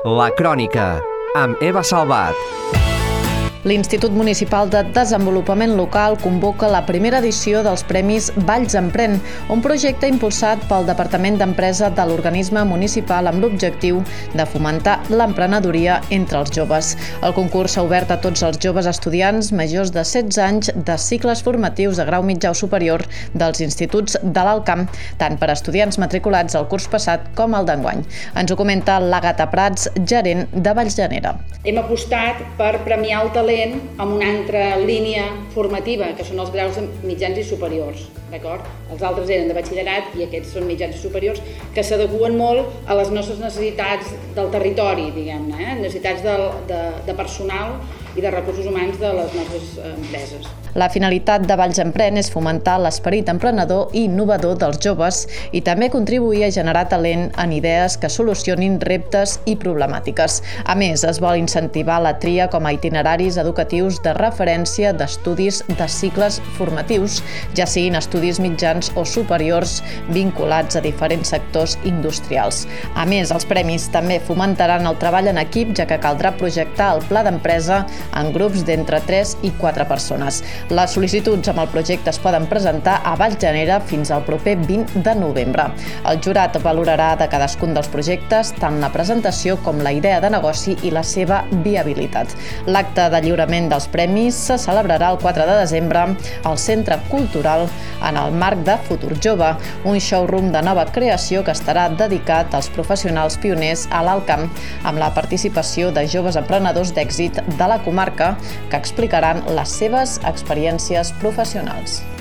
La Crònica, amb Eva Salvat. L'Institut Municipal de Desenvolupament Local convoca la primera edició dels Premis Valls Emprèn, un projecte impulsat pel Departament d'Empresa de l'organisme municipal amb l'objectiu de fomentar l'emprenedoria entre els joves. El concurs s'ha obert a tots els joves estudiants majors de 16 anys de cicles formatius de grau mitjà o superior dels instituts de l'Alt Camp, tant per a estudiants matriculats al curs passat com al d'enguany. Ens ho comenta l'Àgata Prats, gerent de Vallsganera. Hem apostat per premiar el talent amb una altra línia formativa, que són els graus mitjans i superiors, d'acord? Els altres eren de batxillerat i aquests són mitjans i superiors, que s'adeqüen molt a les nostres necessitats del territori, diguem-ne, necessitats de personal i de recursos humans de les nostres empreses. La finalitat de Valls Emprèn és fomentar l'esperit emprenedor i innovador dels joves i també contribuir a generar talent en idees que solucionin reptes i problemàtiques. A més, es vol incentivar la tria com a itineraris educatius de referència d'estudis de cicles formatius, ja siguin estudis mitjans o superiors vinculats a diferents sectors industrials. A més, els premis també fomentaran el treball en equip, ja que caldrà projectar el pla d'empresa en grups d'entre 3 i 4 persones. Les sol·licituds amb el projecte es poden presentar a Vallsganera fins al proper 20 de novembre. El jurat valorarà de cadascun dels projectes tant la presentació com la idea de negoci i la seva viabilitat. L'acte de lliurament dels premis se celebrarà el 4 de desembre al Centre Cultural en el marc de Futur Jove, un showroom de nova creació que estarà dedicat als professionals pioners a l'Alt Camp, amb la participació de joves emprenedors d'èxit de la comarca que explicaran les seves experiències professionals.